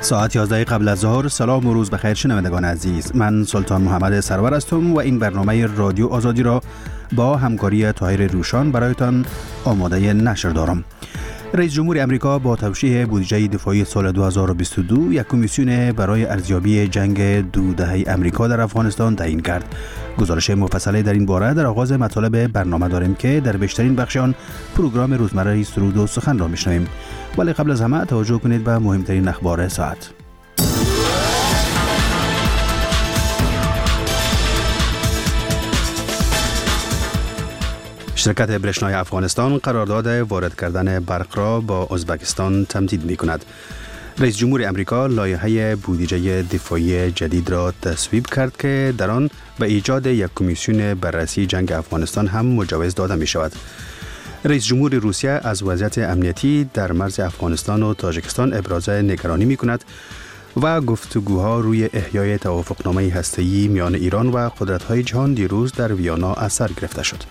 ساعت 11 قبل از ظهر. سلام و روز بخیر شنوندگان عزیز. من سلطان محمد سرور هستم و این برنامه رادیو آزادی را با همکاری طاهر روشان برایتان آماده نشر دارم. رئیس جمهور امریکا با توشیح بودجه دفاعی سال 2022 یک کمیسیون برای ارزیابی جنگ 2 دهه امریکا در افغانستان تعیین کرد. گزارش مفصلی در این باره در آغاز مطالب برنامه داریم که در بیشترین بخش آن پروگرام روزمره سرود و سخن را میشنویم. ولی قبل از همه توجه کنید به مهمترین اخبار ساعت. شرکت برشنای افغانستان قرارداد وارد کردن برق را با ازبکستان تمدید می کند. رئیس جمهور امریکا لایحه بودجه دفاعی جدید را تصویب کرد که در آن به ایجاد یک کمیسیون بررسی جنگ افغانستان هم مجوز داده می شود. رئیس جمهور روسیه از وضعیت امنیتی در مرز افغانستان و تاجیکستان ابراز نگرانی می کند و گفتگوها روی احیای توافقنامه هسته‌ای میان ایران و قدرت‌های جهان دیروز در ویانا از سر گرفته شد.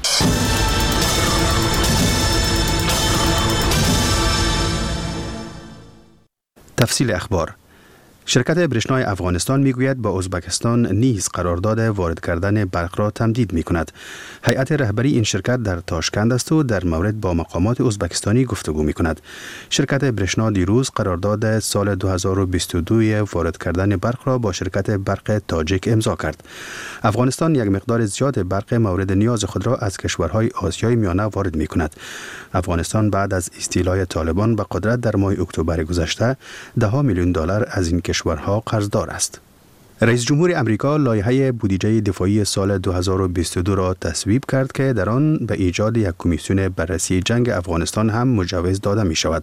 تفصیل اخبار. شرکت برشنای افغانستان میگوید با ازبکستان نیز قرارداد وارد کردن برق را تمدید می کند. هیئت رهبری این شرکت در تاشکند است و در مورد با مقامات ازبکستانی گفتگو می کند. شرکت برشنا دیروز قرارداد سال 2022 وارد کردن برق را با شرکت برق تاجیک امضا کرد. افغانستان یک مقدار زیاد برق مورد نیاز خود را از کشورهای آسیای میانه وارد می کند. افغانستان بعد از استیلای طالبان به قدرت در ماه اکتبر گذشته $10 میلیون از این کشورها قرضدار است. رئیس جمهور امریکا لایحه بودجه دفاعی سال 2022 را تصویب کرد که در آن به ایجاد یک کمیسیون بررسی جنگ افغانستان هم مجوز داده می شود.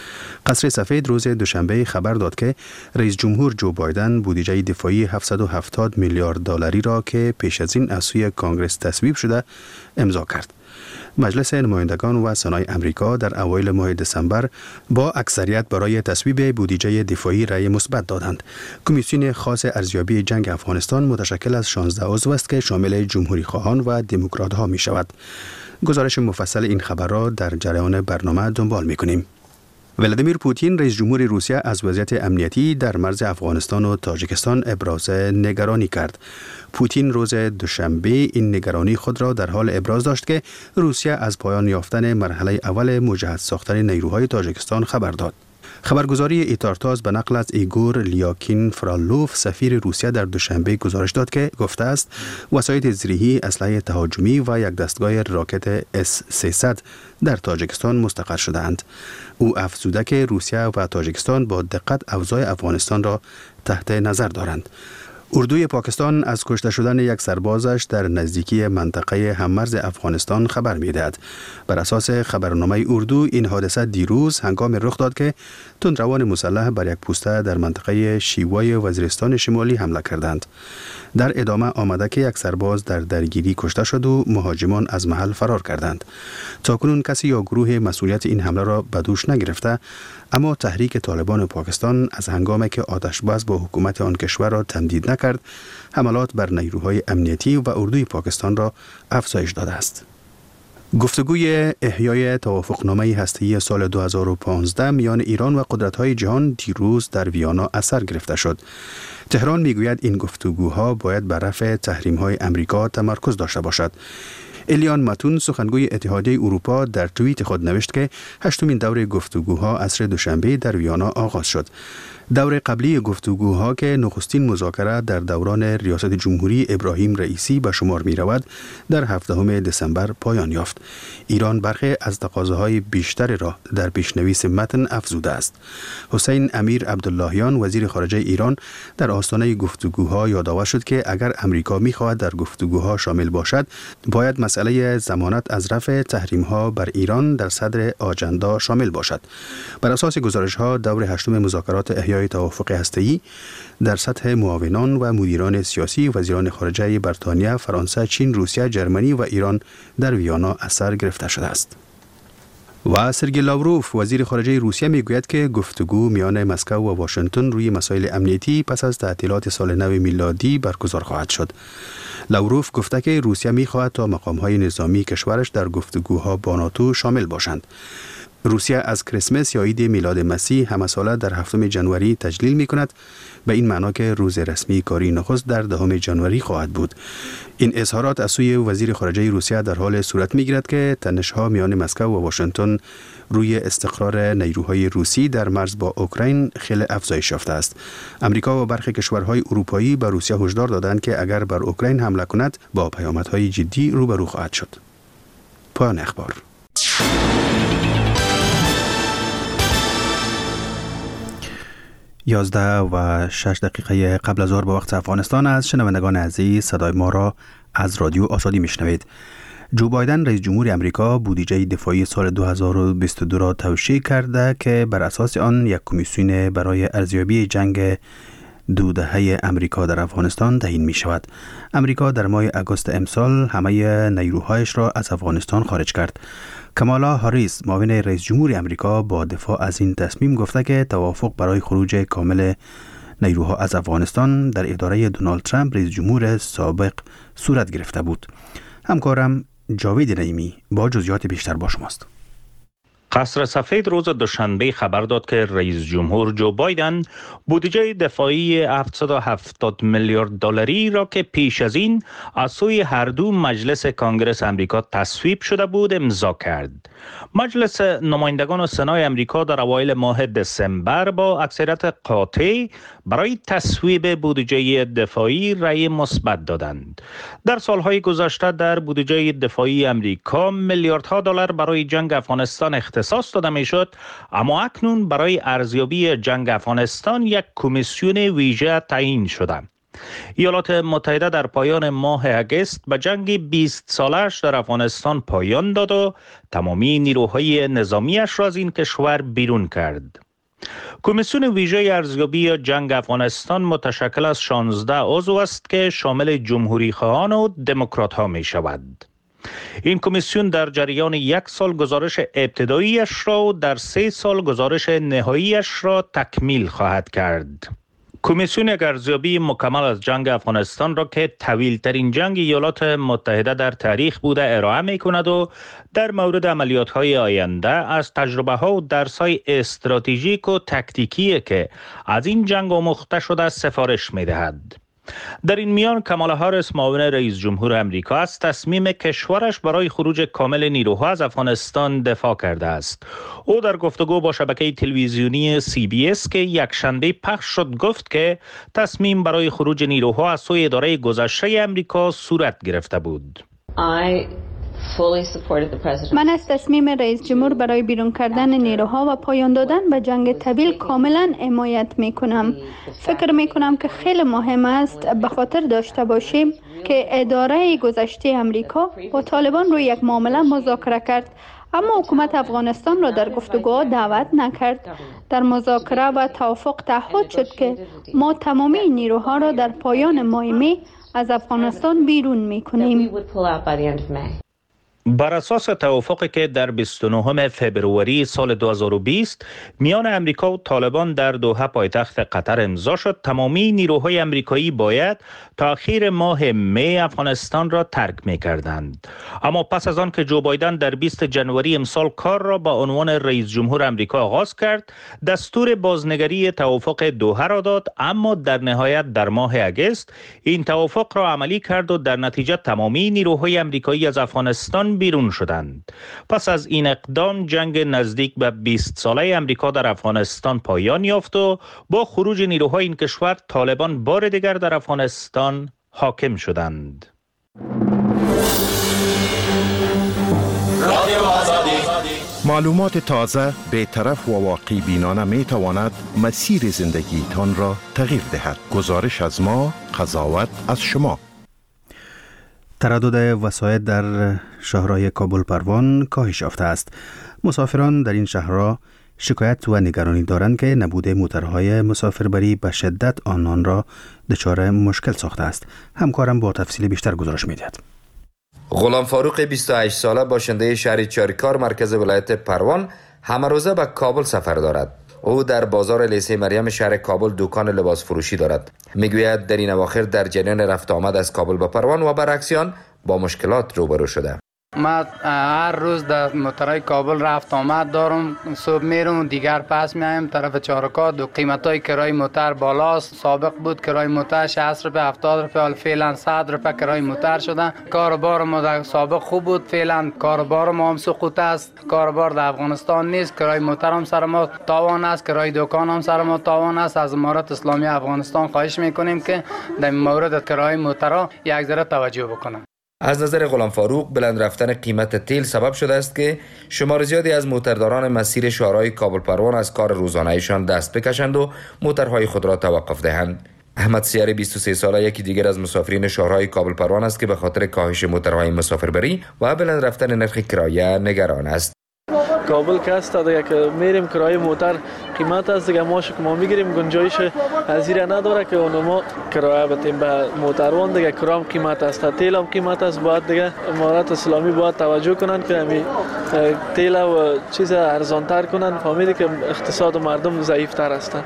قصر سفید روز دوشنبه خبر داد که رئیس جمهور جو بایدن بودجه دفاعی $770 میلیارد را که پیش از این از سوی کانگرس تصویب شده امضا کرد. مجلس نمایندگان و سنای امریکا در اوایل ماه دسامبر با اکثریت برای تصویب بودجه دفاعی رأی مثبت دادند. کمیسیون خاص ارزیابی جنگ افغانستان متشکل از 16 عضو است که شامل جمهوری خواهان و دموکرات‌ها می شود. گزارش مفصل این خبر را در جریان برنامه دنبال می کنیم. ولادیمیر پوتین رئیس جمهور روسیه از وضعیت امنیتی در مرز افغانستان و تاجیکستان ابراز نگرانی کرد. پوتین روز دوشنبه این نگرانی خود را در حال ابراز داشت که روسیه از پایان یافتن مرحله اول مجهز ساختن نیروهای تاجیکستان خبر داد. خبرگزاری ایتارتاس به نقل از ایگور لیاکین فرالوف سفیر روسیه در دوشنبه گزارش داد که گفته است وسایط زرهی، اسلحه تهاجمی و یک دستگاه راکت S-300 در تاجیکستان مستقر شده‌اند. او افزوده که روسیه و تاجیکستان با دقت اوضاع افغانستان را تحت نظر دارند. اردوی پاکستان از کشته شدن یک سربازش در نزدیکی منطقه هممرز افغانستان خبر می‌دهد. بر اساس خبرنامه اردو این حادثه دیروز هنگام رخ داد که تندروان مسلح بر یک پوسته در منطقه شیوای وزیرستان شمالی حمله کردند. در ادامه آمده که یک سرباز در درگیری کشته شد و مهاجمان از محل فرار کردند. تاکنون کسی یا گروه مسئولیت این حمله را به دوش نگرفته، اما تحریک طالبان پاکستان از هنگامی که آتشبس با حکومت آن کشور را تمدید نکرد، حملات بر نیروهای امنیتی و اردوی پاکستان را افزایش داده است. گفتگوی احیای توافقنامه هسته‌ای سال 2015 میان ایران و قدرت‌های جهان دیروز در ویانا از سر گرفته شد. تهران میگوید این گفتگوها باید بر رفع تحریم‌های امریکا تمرکز داشته باشد. الیان ماتون سخنگوی اتحادیه اروپا در توییت خود نوشت که 8مین دور گفتگوها عصر دوشنبه در ویانا آغاز شد. دور قبلی گفتگوها که نخستین مذاکره در دوران ریاست جمهوری ابراهیم رئیسی به شمار می رود در 17 دسامبر پایان یافت. ایران برخی از تقاضاهای بیشتر را در پیشنویس متن افزوده است. حسین امیر عبداللهیان وزیر خارجه ایران در آستانه گفتگوها یادآور شد که اگر امریکا می خواهد در گفتگوها شامل باشد، باید مسئله ضمانت از رفع تحریم‌ها بر ایران در صدر آجندا شامل باشد. بر اساس گزارش‌ها دور 8 مذاکرات احیای توافق هسته‌ای در سطح معاونان و مدیران سیاسی وزیران خارجه بریتانیا، فرانسه، چین، روسیه، جرمنی و ایران در ویانا از سر گرفته شده است. و سرگئی لاوروف وزیر خارجه روسیه میگوید که گفتگو میان مسکو و واشنگتن روی مسائل امنیتی پس از تعطیلات سال نو میلادی برگزار خواهد شد. لاوروف گفته که روسیه میخواهد تا مقام‌های نظامی کشورش در گفتگوها با ناتو شامل باشند. روسیه از کریسمس یا عید میلاد مسیح همه ساله در 7 ژانویه تجلیل می کند، به این معنا که روز رسمی کاری نخست در 10 ژانویه خواهد بود. این اظهارات از سوی وزیر خارجه روسیه در حال صورت می گیرد که تنش‌ها میان مسکو و واشنگتن روی استقرار نیروهای روسی در مرز با اوکراین خیلی افزایش یافته است. امریکا و برخی کشورهای اروپایی به روسیه هشدار دادند که اگر بر اوکراین حمله کند با پیامدهای جدی روبرو خواهد شد. پایان اخبار. 11:06 قبل از ظهر به وقت افغانستان است. شنوندگان عزیز، صدای ما را از رادیو آزادی میشنوید. جو بایدن رئیس جمهور امریکا بودجه دفاعی سال 2022 را توشیح کرده که بر اساس آن یک کمیسیون برای ارزیابی جنگ 2 دهه امریکا در افغانستان تعیین می شود. امریکا در ماه اگست امسال همه نیروهایش را از افغانستان خارج کرد. کامالا هاریس معاون رئیس جمهور امریکا با دفاع از این تصمیم گفته که توافق برای خروج کامل نیروها از افغانستان در اداره دونالد ترامپ رئیس جمهور سابق صورت گرفته بود. همکارم جاوید نعیمی با جزئیات بیشتر با شماست. قصر سفید روز دوشنبه خبر داد که رئیس جمهور جو بایدن بودجه دفاعی 770 میلیارد دلاری را که پیش از این از سوی هر دو مجلس کانگرس امریکا تصویب شده بود امضا کرد. مجلس نمایندگان و سنای امریکا در اوایل ماه دسامبر با اکثریت قاطع برای تصویب بودجه دفاعی رأی مثبت دادند. در سالهای گذشته در بودجه دفاعی امریکا میلیاردها دلار برای جنگ افغانستان اختصاص داده میشد، اما اکنون برای ارزیابی جنگ افغانستان یک کمیسیون ویژه تعیین شده. ایالات متحده در پایان ماه اگست به جنگ 20 سالش در افغانستان پایان داد و تمامی نیروهای نظامیش را از این کشور بیرون کرد. کمیسیون ویژه ارزیابی جنگ افغانستان متشکل از 16 عضو است که شامل جمهوری خواهان و دموکرات ها می شود. این کمیسیون در جریان 1 سال گزارش ابتداییش را و در 3 سال گزارش نهاییش را تکمیل خواهد کرد. کمیسیون ارزیابی مکمل از جنگ افغانستان را که طویل ترین جنگ ایالات متحده در تاریخ بوده ارائه می کند و در مورد عملیات های آینده از تجربه ها و درس های استراتژیک و تکتیکی که از این جنگ آموخته شده سفارش می دهد. در این میان کامالا هاریس معاون رئیس جمهور امریکا از تصمیم کشورش برای خروج کامل نیروها از افغانستان دفاع کرده است. او در گفتگو با شبکه تلویزیونی CBS که یکشنبه پخش شد گفت که تصمیم برای خروج نیروها از سوی اداره گذشته امریکا صورت گرفته بود. من از تصمیم رئیس جمهور برای بیرون کردن نیروها و پایان دادن به جنگ طویل کاملا حمایت می کنم. فکر می کنم که خیلی مهم است به خاطر داشته باشیم که اداره گذشته امریکا با طالبان روی یک معامله مذاکره کرد، اما حکومت افغانستان را در گفتگوها دعوت نکرد. در مذاکره و توافق تعهد شد که ما تمامی نیروها را در پایان ماه می از افغانستان بیرون می کنیم. بر اساس توافقی که در 29 فبروری سال 2020 میان امریکا و طالبان در دوحه پایتخت قطر امضا شد، تمامی نیروهای امریکایی باید تا اخیر ماه می افغانستان را ترک می کردند. اما پس از آن که جو بایدن در 20 ژانویه امسال کار را با عنوان رئیس جمهور امریکا آغاز کرد، دستور بازنگری توافق دوحه را داد، اما در نهایت در ماه اگست این توافق را عملی کرد و در نتیجه تمامی نیروهای امریکایی از افغانستان بیرون شدند. پس از این اقدام جنگ نزدیک به 20 ساله امریکا در افغانستان پایان یافت و با خروج نیروهای این کشور طالبان بار دیگر در افغانستان حاکم شدند. معلومات تازه، بی‌طرف و واقع بینانه می تواند مسیر زندگی تان را تغییر دهد. گزارش از ما، قضاوت از شما. تردد وسایط در شهرهای کابل پروان کاهش یافته است. مسافران در این شهرها شکایت و نگرانی دارند که نبود موترهای مسافربری به شدت آنان را دچار مشکل ساخته است. همکارم با تفصیل بیشتر گزارش می‌دهد. غلام فاروق 28 ساله باشنده شهر چاریکار مرکز ولایت پروان همه روزه به کابل سفر دارد. او در بازار لیسه مریم شهر کابل دکان لباس فروشی دارد. میگوید در این اواخر در جریان رفت آمد از کابل به پروان و برعکس آن با مشکلات روبرو شده. من هر روز در موترهای کابل رفت آمد دارم. صبح میرم دیگر پس میایم طرف چارکاد و قیمتای کرای موتر بالاست. سابق بود کرای موتر 60 روپیه 70 روپیه، حالا فعلا 100 روپیه کرای موتر شده. کاروبار ما در سابق خوب بود، فعلا کاروبار ما هم سقوط است. کاروبار در افغانستان نیست، کرای موتر هم سر ما تاوان است، کرای دکان هم سر ما تاوان است. از امارات اسلامی افغانستان خواهش میکنیم که در مورد کرای موترها یک ذره توجه بکنن. از نظر غلام فاروق، بلند رفتن قیمت تیل سبب شده است که شمار زیادی از موترداران مسیر شهرهای کابل پروان از کار روزانه‌ایشان دست بکشند و موترهای خود را توقف دهند. احمد سیاری 23 ساله یکی دیگر از مسافرین شهرهای کابل پروان است که به خاطر کاهش موترهای مسافربری و بلند رفتن نرخ کرایه نگران است. کابل که است دیگه که میریم کرایه موتر قیمت است دیگه، ماشو که ما میگیریم گنجایش هزینه نداره که ما کرایه بدیم به موتروان دیگه. کرام قیمت است، تیل هم قیمت است. باید دیگه امارات اسلامی باید توجه کنن که همین تیل و چیز ارزانتر کنن. فهمیدی که اقتصاد مردم ضعیفتر است.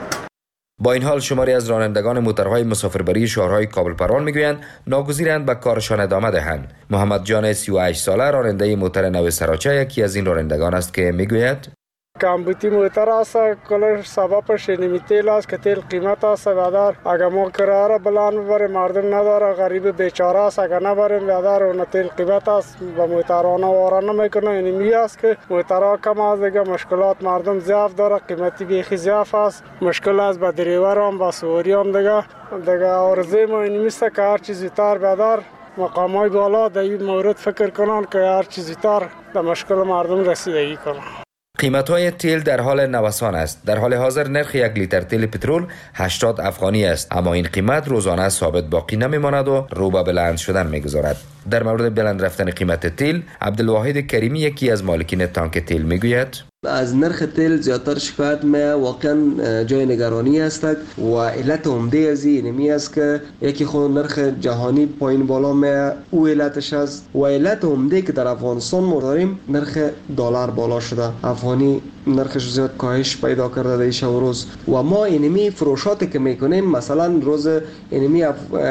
با این حال شماری از رانندگان موترهای مسافربری شهرهای کابل پروان میگویند ناگزیرند به کارشان ادامه دهند. محمد جان 38 ساله راننده موتر نو سراچه یکی از این رانندگان است که میگوید کمبودی موتر است، کلش سببش اینمی تیل است که تیل قیمت است. بیادر اگر ما کرایه را بلند ببریم مردم نداره، غریب بیچاره است. اگر نبریم بیادر اون تیل قیمت است با موترانه واره نمیکنه. اینمی است که موترها کم است دیگه، مشکلات مردم ضعف داره، قیمتی بیخی ضعف است. مشکل است با دریور هم با سواری هم دیگه عرضه ما اینمی است که هر چیزی تر بیادر مقامای بالا در این مورد فکر کنن که هر چیزی تر به مشکل مردم رسیدگی کنن. قیمت‌های تیل در حال نوسان است. در حال حاضر نرخ یک لیتر تیل پترول 80 افغانی است، اما این قیمت روزانه ثابت باقی نمی‌ماند و رو به بلند شدن می‌گذارد. در مورد بلند رفتن قیمت تیل، عبدالواحد کریمی یکی از مالکین تانک تیل می‌گوید از نرخ تیل زیادتر شکایت می واقعا جای نگرانی است و علت عمده از این است که یکی خود نرخ جهانی پایین بالا می او علتش است و علت عمده که در افغانستان ما داریم نرخ دلار بالا شده. افغانی نرخش زیاد کاهش پیدا کرده در شب و روز و ما اینمی فروشاتی که میکنیم مثلا روز اینمی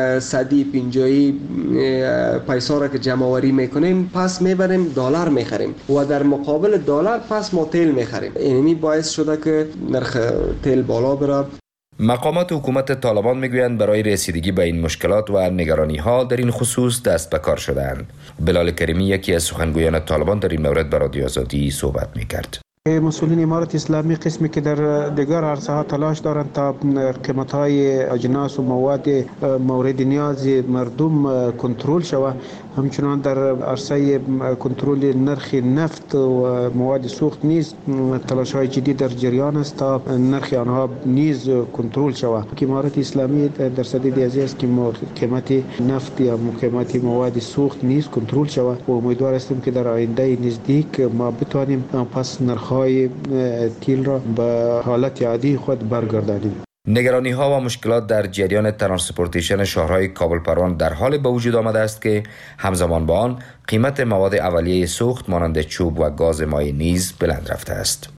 150 پیسه را که جمع آوری میکنیم پس میبریم دلار میخریم و در مقابل دلار پس ما تیل میخریم. اینمی باعث شده که نرخ تیل بالا بره. مقامات حکومت طالبان میگویند برای رسیدگی به این مشکلات و نگرانی ها در این خصوص دست به کار شدند. بلال کریمی یکی از سخنگویان طالبان در این مورد با رادیو آزادی صحبت میکرد. مسئولین امارت اسلامی قسمی که در دیگر عرصه ها تلاش دارند تا قیمت های اجناس و مواد مورد نیاز مردم کنترل شود، همچنان در عرصه کنترل نرخ نفت و مواد سوخت نیز تلاش های جدی در جریان است تا نرخ آنها نیز کنترل شود. امارت اسلامی در صدد است که قیمت نفت یا قیمت مواد سوخت نیز کنترل شود و امیدوار هستیم که در آینده نزدیک ما بتوانیم پس نرخ تیل را به حالت عادی خود برگردانیم. نگرانی ها و مشکلات در جریان ترانسپورتیشن شهرهای کابل پروان در حال به وجود آمده است که همزمان با آن قیمت مواد اولیه سوخت مانند چوب و گاز مایع نیز بلند رفته است.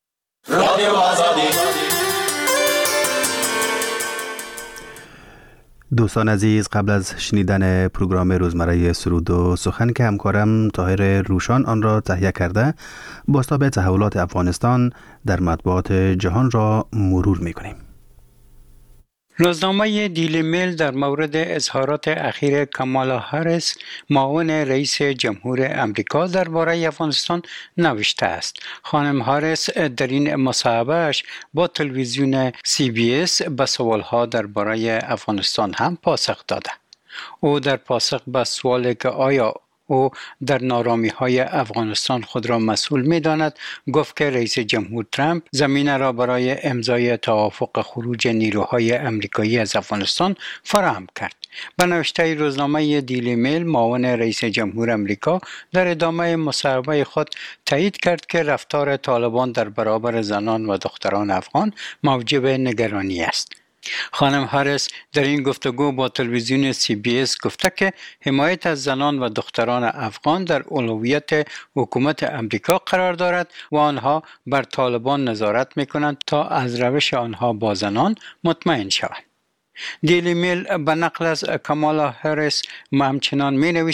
دوستان عزیز، قبل از شنیدن پروگرام روزمره سرود و سخن که همکارم طاهر روشان آن را تهیه کرده، بازتاب تحولات افغانستان در مطبوعات جهان را مرور می‌کنیم. روزنامه دیلی میل در مورد اظهارات اخیر کامالا هریس معاون رئیس جمهور امریکا درباره افغانستان نوشته است. خانم هریس در این مصاحبه‌اش با تلویزیون CBS به سوالها درباره افغانستان هم پاسخ داده. او در پاسخ به سوالی که آیا او در نارامی‌های افغانستان خود را مسئول می‌داند، گفت که رئیس جمهور ترامپ زمینه را برای امضای توافق خروج نیروهای امریکایی از افغانستان فراهم کرد. به نوشته روزنامه دیلی میل، معاون رئیس جمهور امریکا در ادامه مصاحبه خود تایید کرد که رفتار طالبان در برابر زنان و دختران افغان موجب نگرانی است. خانم هریس در این گفتگو با تلویزیون CBS گفته که حمایت از زنان و دختران افغان در اولویت حکومت امریکا قرار دارد و آنها بر طالبان نظارت می‌کنند تا از روش آنها با زنان مطمئن شوند. دیلی میل به نقل از کامالا هریس همچنان می‌نویسد